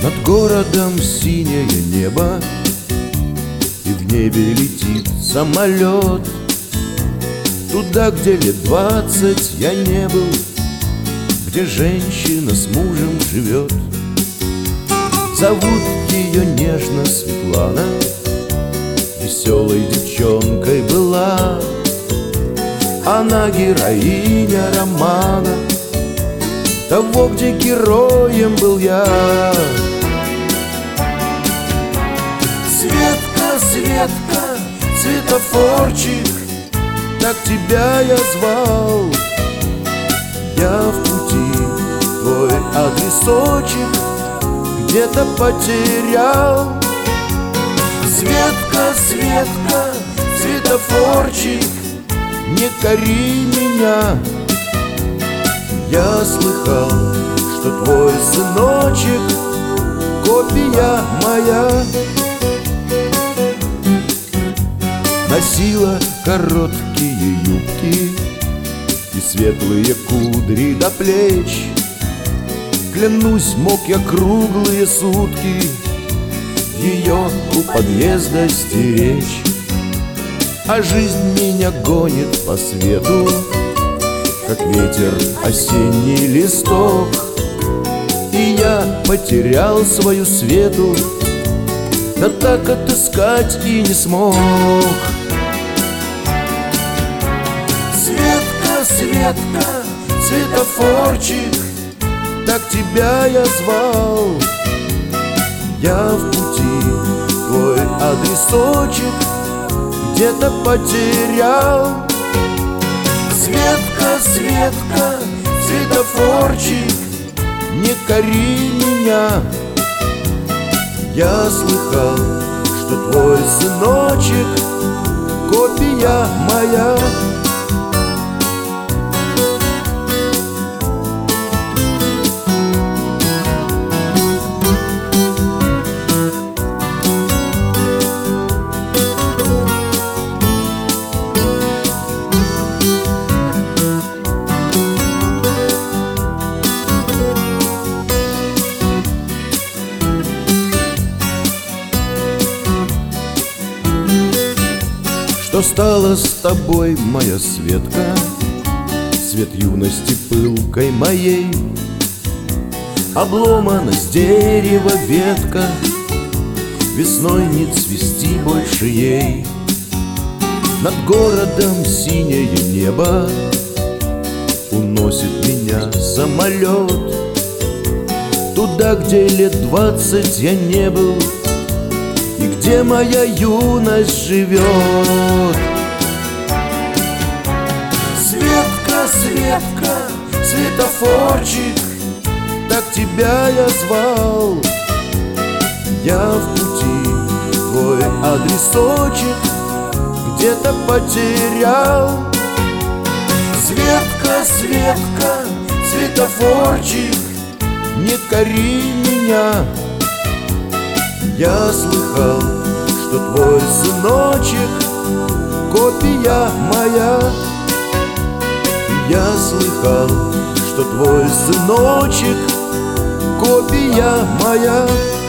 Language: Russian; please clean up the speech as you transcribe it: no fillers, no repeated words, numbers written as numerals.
Над городом синее небо, и в небе летит самолет. Туда, где лет 20 я не был, где женщина с мужем живет. Зовут ее нежно Светлана, веселой девчонкой была. Она героиня романа, того, где героем был я. Светка, Светка, светофорчик, так тебя я звал. Я в пути, твой адресочек где-то потерял. Светка, Светка, светофорчик, не кори меня. Я слыхал, что твой сыночек копия моя. Носила короткие юбки и светлые кудри до плеч. Клянусь, мог я круглые сутки ее у подъезда стеречь. А жизнь меня гонит по свету, как ветер осенний листок. И я потерял свою Свету, да так отыскать и не смог. Светка, Светка, светофорчик, так тебя я звал. Я в пути, твой адресочек где-то потерял. Светка, Светка, светофорчик, не кори меня. Я слыхал, что твой сыночек копия моя. Что стало с тобой, моя Светка, свет юности пылкой моей? Обломана с дерева ветка, весной не цвести больше ей. Над городом синее небо, уносит меня самолет. Туда, где лет 20 я не был, и где моя юность живет. Светка, Светка, светофорчик, так тебя я звал. Я в пути, твой адресочек где-то потерял. Светка, Светка, светофорчик, не кори меня. Я слыхал, что твой сыночек копия моя. Я слыхал, что твой сыночек копия моя.